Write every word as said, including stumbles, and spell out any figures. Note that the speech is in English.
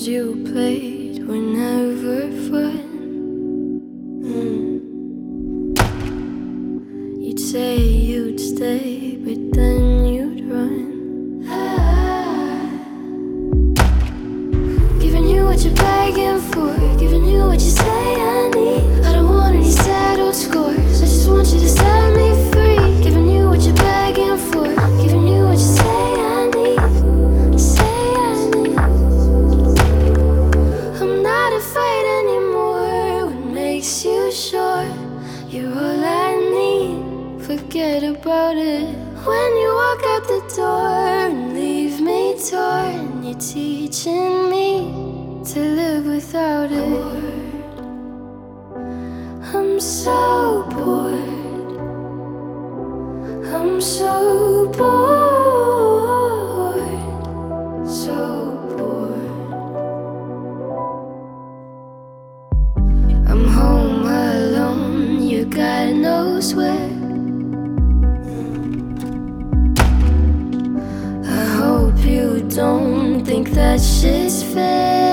you played were never fun. mm. You'd say you'd stay, but then you'd run. ah. Giving you what you're begging for, giving you what you say I need. I don't want any settled scores, I just want you to set me free. Giving you what you're begging for, giving you what you say I need. Say I need. I'm not afraid anymore. What makes you sure you're all I need? Forget about it. When you walk out the door and leave me torn, you're teaching me to live without it. I'm so bored, I'm so bored, so bored. I'm home alone, you God knows where. I hope you don't think that shit's fair.